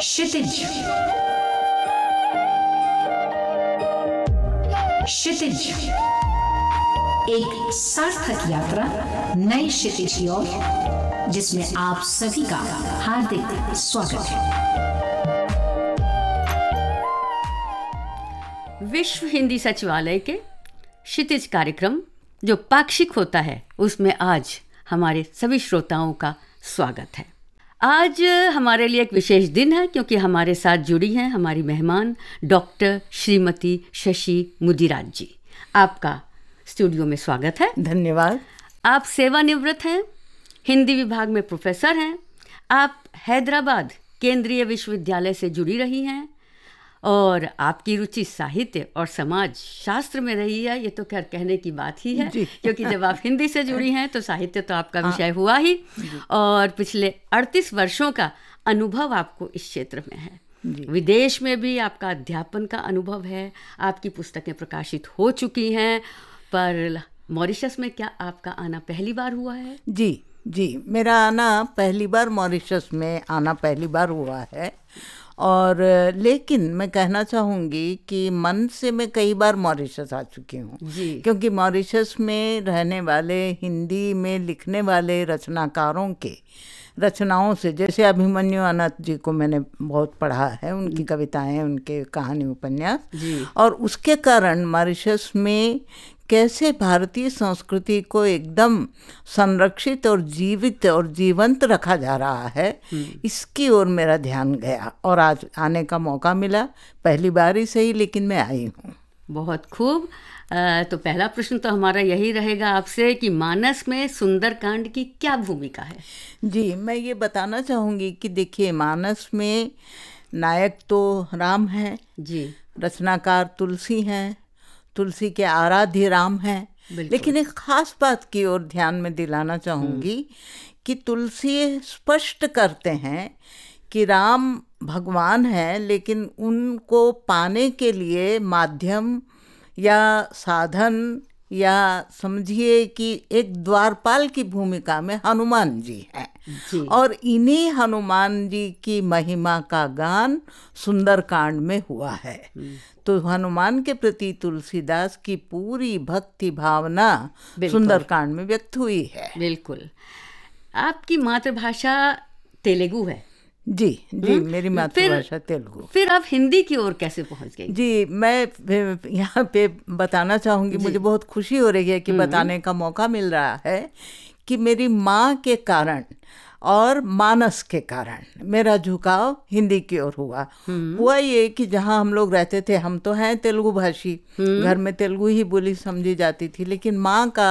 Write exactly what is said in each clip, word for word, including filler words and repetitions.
क्षितिज क्षितिज एक सार्थक यात्रा नए क्षितिज की ओर, जिसमें आप सभी का हार्दिक स्वागत है। विश्व हिंदी सचिवालय के क्षितिज कार्यक्रम जो पाक्षिक होता है, उसमें आज हमारे सभी श्रोताओं का स्वागत है। आज हमारे लिए एक विशेष दिन है, क्योंकि हमारे साथ जुड़ी हैं हमारी मेहमान डॉक्टर श्रीमती शशि मुदिराज जी। आपका स्टूडियो में स्वागत है। धन्यवाद। आप सेवानिवृत्त हैं, हिंदी विभाग में प्रोफेसर हैं। आप हैदराबाद केंद्रीय विश्वविद्यालय से जुड़ी रही हैं और आपकी रुचि साहित्य और समाज शास्त्र में रही है। ये तो खैर कहने की बात ही है, क्योंकि जब आप हिंदी से जुड़ी हैं तो साहित्य तो आपका विषय हुआ ही, और पिछले अड़तीस वर्षों का अनुभव आपको इस क्षेत्र में है। विदेश में भी आपका अध्यापन का अनुभव है, आपकी पुस्तकें प्रकाशित हो चुकी हैं, पर मॉरिशस में क्या आपका आना पहली बार हुआ है? जी जी, मेरा आना पहली बार मॉरिशस में आना पहली बार हुआ है। और लेकिन मैं कहना चाहूँगी कि मन से मैं कई बार मॉरिशस आ चुकी हूँ, क्योंकि मॉरिशस में रहने वाले, हिंदी में लिखने वाले रचनाकारों के रचनाओं से, जैसे अभिमन्यु अनंत जी को मैंने बहुत पढ़ा है, उनकी कविताएं, उनके कहानी उपन्यास, और उसके कारण मॉरिशस में कैसे भारतीय संस्कृति को एकदम संरक्षित और जीवित और जीवंत रखा जा रहा है, इसकी ओर मेरा ध्यान गया और आज आने का मौका मिला। पहली बार ही सही, लेकिन मैं आई हूँ। बहुत खूब। तो पहला प्रश्न तो हमारा यही रहेगा आपसे कि मानस में सुंदरकांड की क्या भूमिका है? जी, मैं ये बताना चाहूँगी कि देखिए, मानस में नायक तो राम हैं जी, रचनाकार तुलसी हैं, तुलसी के आराध्य राम हैं, लेकिन एक ख़ास बात की ओर ध्यान में दिलाना चाहूँगी कि तुलसी स्पष्ट करते हैं कि राम भगवान हैं, लेकिन उनको पाने के लिए माध्यम या साधन या समझिए कि एक द्वारपाल की भूमिका में हनुमान जी हैं जी। और इन्हीं हनुमान जी की महिमा का गान सुंदरकांड में हुआ है। तो हनुमान के प्रति तुलसीदास की पूरी भक्ति भावना सुंदरकांड में व्यक्त हुई है। बिल्कुल। आपकी मातृभाषा तेलुगु है? जी जी, मेरी मातृभाषा तेलुगु। फिर आप हिंदी की ओर कैसे पहुंच गई? जी, मैं यहाँ पे बताना चाहूँगी, मुझे बहुत खुशी हो रही है कि बताने का मौका मिल रहा है कि मेरी माँ के कारण और मानस के कारण मेरा झुकाव हिंदी की ओर हुआ। हुआ ये कि जहाँ हम लोग रहते थे, हम तो हैं तेलुगु भाषी, घर में तेलुगु ही बोली समझी जाती थी, लेकिन माँ का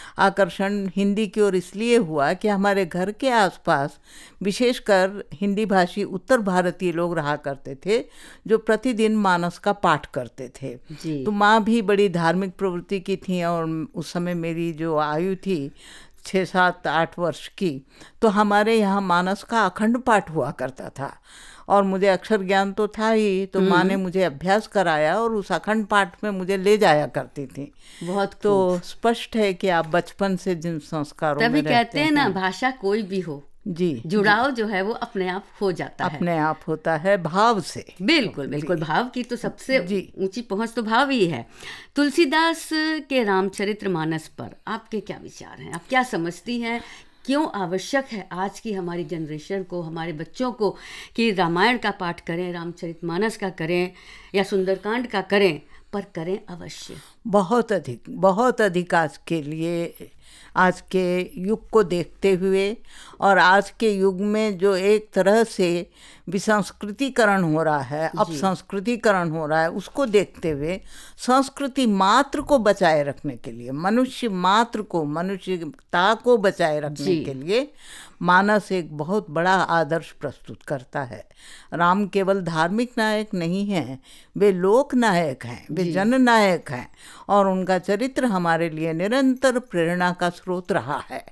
आकर्षण हिंदी की ओर इसलिए हुआ कि हमारे घर के आसपास विशेषकर हिंदी भाषी उत्तर भारतीय लोग रहा करते थे, जो प्रतिदिन मानस का पाठ करते थे। तो माँ भी बड़ी धार्मिक प्रवृत्ति की थी, और उस समय मेरी जो आयु थी छः सात आठ वर्ष की, तो हमारे यहाँ मानस का अखंड पाठ हुआ करता था, और मुझे अक्षर ज्ञान तो था ही, तो माँ ने मुझे अभ्यास कराया और उस अखंड पाठ में मुझे ले जाया करती थी। बहुत तो स्पष्ट है कि आप बचपन से जिन संस्कारों में रहते हैं, तभी कहते हैं ना, भाषा कोई भी हो जी, जुड़ाव जो है वो अपने आप हो जाता है, अपने आप होता है भाव से। बिल्कुल बिल्कुल, भाव की तो सबसे ऊंची पहुंच तो भाव ही है। तुलसीदास के रामचरितमानस पर आपके क्या विचार हैं? आप क्या समझती हैं, क्यों आवश्यक है आज की हमारी जनरेशन को, हमारे बच्चों को, कि रामायण का पाठ करें, रामचरितमानस का करें या सुंदरकांड का करें, पर करें अवश्य? बहुत अधिक बहुत अधिक आज के लिए, आज के युग को देखते हुए, और आज के युग में जो एक तरह से विसंस्कृतिकरण हो रहा है, अपसंस्कृतिकरण हो रहा है, उसको देखते हुए संस्कृति मात्र को बचाए रखने के लिए, मनुष्य मात्र को, मनुष्यता को बचाए रखने के लिए मानस एक बहुत बड़ा आदर्श प्रस्तुत करता है। राम केवल धार्मिक नायक नहीं हैं, वे लोक नायक हैं, वे जन नायक हैं, और उनका चरित्र हमारे लिए निरंतर प्रेरणा का स्रोत रहा है।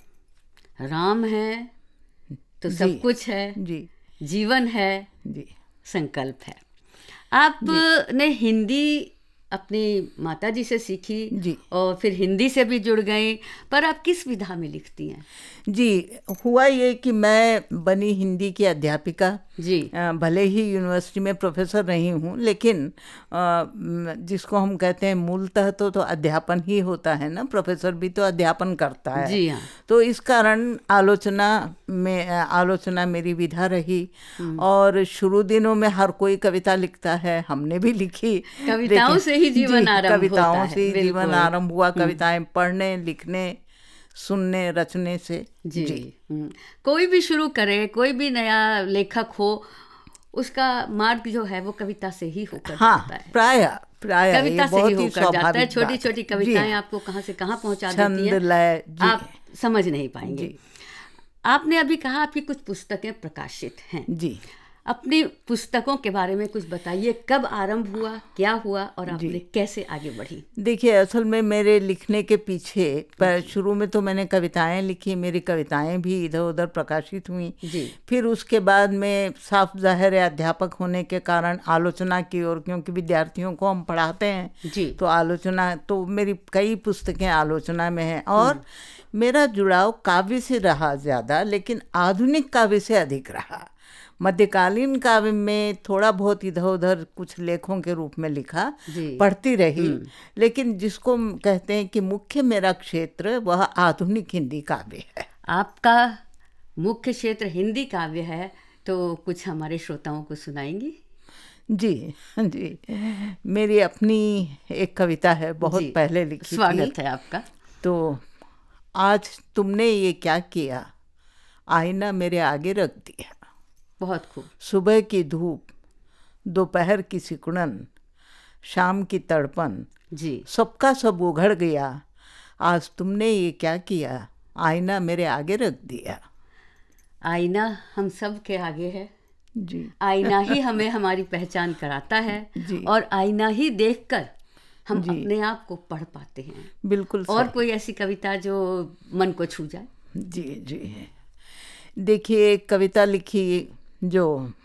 राम है तो सब कुछ है जी, जीवन है जी, संकल्प है। आपने हिंदी अपनी माता जी से सीखी जी, और फिर हिंदी से भी जुड़ गई, पर आप किस विधा में लिखती हैं? जी, हुआ ये कि मैं बनी हिंदी की अध्यापिका जी। अ, भले ही यूनिवर्सिटी में प्रोफेसर नहीं हूँ, लेकिन अ, म, जिसको हम कहते हैं मूलतः तो तो अध्यापन ही होता है ना, प्रोफेसर भी तो अध्यापन करता है। जी हाँ। तो इस कारण आलोचना में अ, आलोचना मेरी विधा रही। और शुरू दिनों में हर कोई कविता लिखता है, हमने भी लिखी। कविताओं लेकिन- से ही जीवन जी, आरंभ होता कविताओं है, से ही जीवन बिल्कुल। आरंभ हुआ, कविताएं पढ़ने, लिखने, सुनने, रचने से। जी, हम्म। कोई भी शुरू करे, कोई भी नया लेखक हो, उसका मार्ग जो है वो कविता से ही होकर हाँ, जाता है, प्राय प्राय ये कविता से ही बहुत ही होकर जाता है। स्वाभाविक छोटी बात है। छोटी जी कविताएं हाँ, आपको कहाँ से कहाँ पहुंचा छंद देती हैं, लय, जी आप समझ नहीं पाएंगे। जी आपने अभी कहा आपकी कुछ पुस्तकें प्रकाशित हैं, जी अपनी पुस्तकों के बारे में कुछ बताइए। कब आरंभ हुआ, क्या हुआ और आपने कैसे आगे बढ़ी? देखिए, असल में मेरे लिखने के पीछे पर शुरू में तो मैंने कविताएं लिखी, मेरी कविताएं भी इधर उधर प्रकाशित हुई। जी। फिर उसके बाद में साफ जाहिर है अध्यापक होने के कारण आलोचना की ओर, क्योंकि विद्यार्थियों को हम पढ़ाते हैं जी। तो आलोचना, तो मेरी कई पुस्तकें आलोचना में हैं। और मेरा जुड़ाव काव्य से रहा ज़्यादा, लेकिन आधुनिक काव्य से अधिक रहा। मध्यकालीन काव्य में थोड़ा बहुत इधर उधर कुछ लेखों के रूप में लिखा, पढ़ती रही, लेकिन जिसको कहते हैं कि मुख्य मेरा क्षेत्र वह आधुनिक हिंदी काव्य है। आपका मुख्य क्षेत्र हिंदी काव्य है, तो कुछ हमारे श्रोताओं को सुनाएंगी? जी जी, मेरी अपनी एक कविता है, बहुत जी, पहले लिखी थी। स्वागत है आपका। तो आज तुमने ये क्या किया, आईना मेरे आगे रख दिया। बहुत खूब। सुबह की धूप, दोपहर की सिकुड़न, शाम की तड़पन, जी। सबका सब उघड़ गया। आज तुमने ये क्या किया, आईना मेरे आगे रख दिया। आईना हम सब के आगे है जी। आईना ही हमें हमारी पहचान कराता है जी। और आईना ही देखकर हम अपने आप को पढ़ पाते हैं। बिल्कुल और सही। कोई ऐसी कविता जो मन को छू जाए? जी जी, देखिए, एक कविता लिखी जो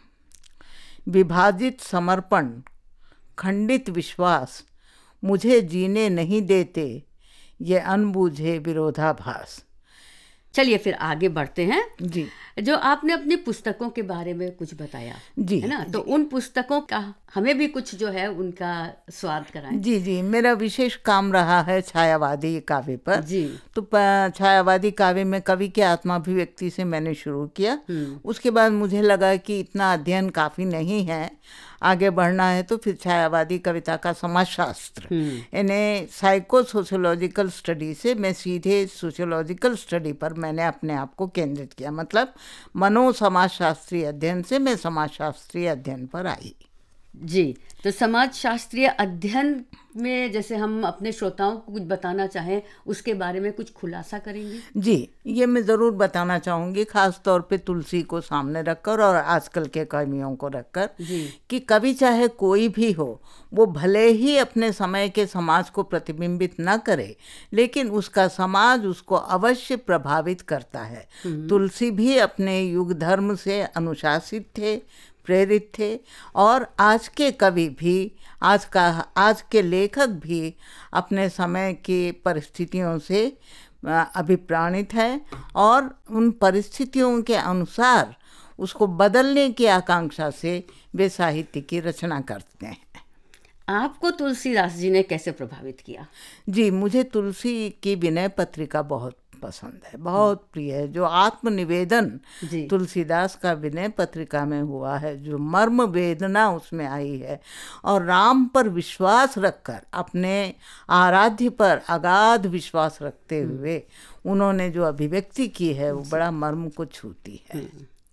विभाजित समर्पण, खंडित विश्वास, मुझे जीने नहीं देते ये अनबूझे विरोधाभास। चलिए फिर आगे बढ़ते हैं। जी। जो आपने अपनी पुस्तकों के बारे में कुछ बताया, जी, है ना, तो उन पुस्तकों का हमें भी कुछ जो है उनका स्वाद कराएं। जी जी, मेरा विशेष काम रहा है छायावादी काव्य पर। जी। तो प- छायावादी काव्य में कवि के आत्माभिव्यक्ति से मैंने शुरू किया। उसके बाद मुझे लगा कि इतना अध्ययन काफ़ी नहीं है, आगे बढ़ना है, तो फिर छायावादी कविता का समाजशास्त्र, यानी साइको सोशियोलॉजिकल स्टडी से मैं सीधे सोशियोलॉजिकल स्टडी पर मैंने अपने आप को केंद्रित किया। मतलब मनो समाजशास्त्रीय अध्ययन से मैं समाजशास्त्रीय अध्ययन पर आई। जी, तो समाज शास्त्रीय अध्ययन में जैसे हम अपने श्रोताओं को कुछ बताना चाहें, उसके बारे में कुछ खुलासा करेंगे? जी, ये मैं ज़रूर बताना चाहूँगी, ख़ास तौर पे तुलसी को सामने रखकर और आजकल के कवियों को रखकर, कि कवि चाहे कोई भी हो, वो भले ही अपने समय के समाज को प्रतिबिंबित न करे, लेकिन उसका समाज उसको अवश्य प्रभावित करता है। तुलसी भी अपने युग धर्म से अनुशासित थे, प्रेरित थे, और आज के कवि भी, आज का आज के लेखक भी अपने समय की परिस्थितियों से अभिप्राणित हैं और उन परिस्थितियों के अनुसार उसको बदलने की आकांक्षा से वे साहित्य की रचना करते हैं। आपको तुलसीदास जी ने कैसे प्रभावित किया? जी, मुझे तुलसी की विनय पत्रिका बहुत पसंद है, बहुत प्रिय है। जो आत्मनिवेदन तुलसीदास का विनय पत्रिका में हुआ है, जो मर्म वेदना उसमें आई है, और राम पर विश्वास रखकर, अपने आराध्य पर अगाध विश्वास रखते हुए उन्होंने जो अभिव्यक्ति की है, वो बड़ा मर्म को छूती है।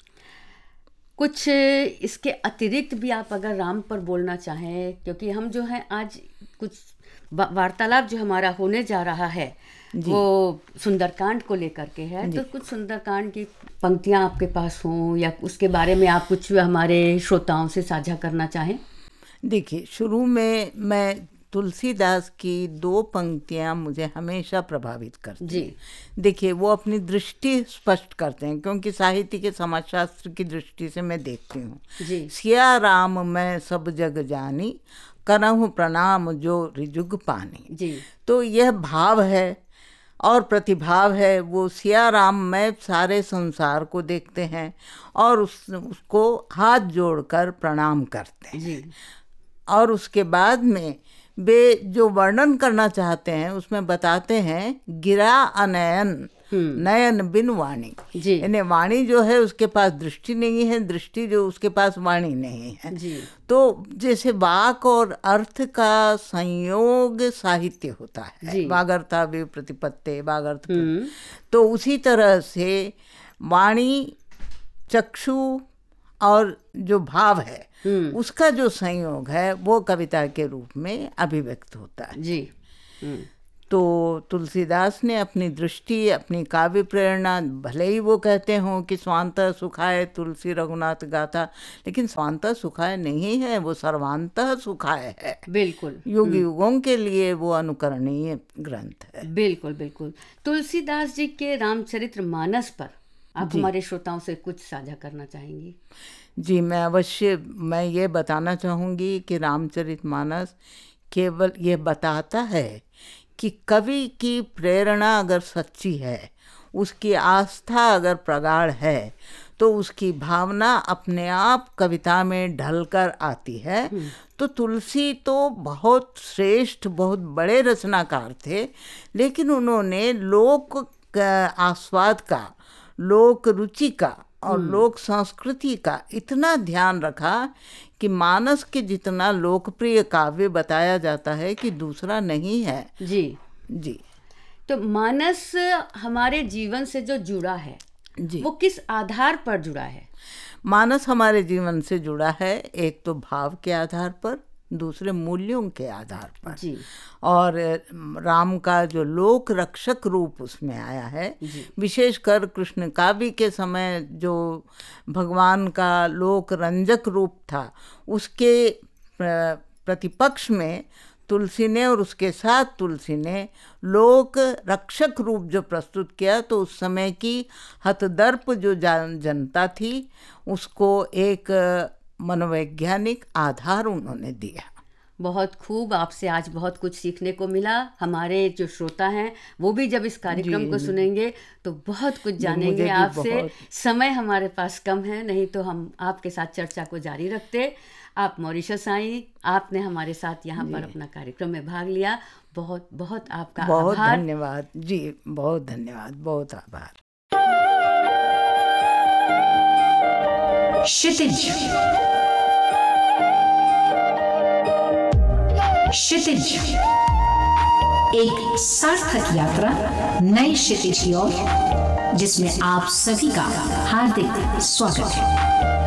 कुछ इसके अतिरिक्त भी आप अगर राम पर बोलना चाहें, क्योंकि हम जो हैं आज कुछ वार्तालाप जो हमारा होने जा रहा है वो सुंदरकांड को लेकर के है, तो कुछ सुंदरकांड की पंक्तियां आपके पास हों या उसके बारे में आप कुछ हमारे श्रोताओं से साझा करना चाहें? देखिए, शुरू में मैं तुलसीदास की दो पंक्तियां मुझे हमेशा प्रभावित करती हैं। देखिए, वो अपनी दृष्टि स्पष्ट करते हैं, क्योंकि साहित्य के समाजशास्त्र की दृष्टि से मैं देखती हूँ। सिया राम मैं सब जग जानी, करहु प्रणाम जो रिजुग पानी। जी। तो यह भाव है, और प्रतिभाव है, वो सिया राम में सारे संसार को देखते हैं और उस उसको हाथ जोड़कर प्रणाम करते हैं जी। और उसके बाद में वे जो वर्णन करना चाहते हैं उसमें बताते हैं गिरा अनयन, नयन बिन वाणी। जी। यानी वाणी जो है उसके पास दृष्टि नहीं है, दृष्टि जो उसके पास वाणी नहीं है। जी। तो जैसे वाक और अर्थ का संयोग साहित्य होता है, वागर्था भी प्रतिपत्ति वागर्थ, तो उसी तरह से वाणी, चक्षु और जो भाव है उसका जो संयोग है वो कविता के रूप में अभिव्यक्त होता है। जी। तो तुलसीदास ने अपनी दृष्टि, अपनी काव्य प्रेरणा, भले ही वो कहते हों कि स्वांतः सुखाय तुलसी रघुनाथ गाथा, लेकिन स्वांतः सुखाय नहीं है, वो सर्वांतः सुखाय है। बिल्कुल। युग युगों के लिए वो अनुकरणीय ग्रंथ है। बिल्कुल बिल्कुल। तुलसीदास जी के रामचरित्र मानस पर आप हमारे श्रोताओं से कुछ साझा करना चाहेंगी? जी, मैं अवश्य मैं ये बताना चाहूँगी कि रामचरितमानस केवल ये बताता है कि कवि की प्रेरणा अगर सच्ची है, उसकी आस्था अगर प्रगाढ़ है, तो उसकी भावना अपने आप कविता में ढलकर आती है। तो तुलसी तो बहुत श्रेष्ठ, बहुत बड़े रचनाकार थे, लेकिन उन्होंने लोक आस्वाद का, लोक रुचि का और लोक संस्कृति का इतना ध्यान रखा कि मानस के जितना लोकप्रिय काव्य बताया जाता है कि दूसरा नहीं है। जी जी। तो मानस हमारे जीवन से जो जुड़ा है जी, वो किस आधार पर जुड़ा है? मानस हमारे जीवन से जुड़ा है एक तो भाव के आधार पर, दूसरे मूल्यों के आधार पर जी। और राम का जो लोक रक्षक रूप उसमें आया है, विशेषकर कृष्ण काव्य के समय जो भगवान का लोक रंजक रूप था, उसके प्रतिपक्ष में तुलसी ने और उसके साथ तुलसी ने लोक रक्षक रूप जो प्रस्तुत किया, तो उस समय की हतदर्प जो जनता थी उसको एक मनोवैज्ञानिक आधार उन्होंने दिया। बहुत खूब, आपसे आज बहुत कुछ सीखने को मिला। हमारे जो श्रोता हैं वो भी जब इस कार्यक्रम को सुनेंगे तो बहुत कुछ जानेंगे आपसे। समय हमारे पास कम है, नहीं तो हम आपके साथ चर्चा को जारी रखते। आप मॉरिशस आई, आपने हमारे साथ यहाँ पर अपना कार्यक्रम में भाग लिया। बहुत बहुत आपका बहुत आभार। धन्यवाद जी, बहुत धन्यवाद, बहुत आभार। क्षितिज क्षितिज, एक सार्थक यात्रा नई क्षितिज की ओर, जिसमें आप सभी का हार्दिक स्वागत है।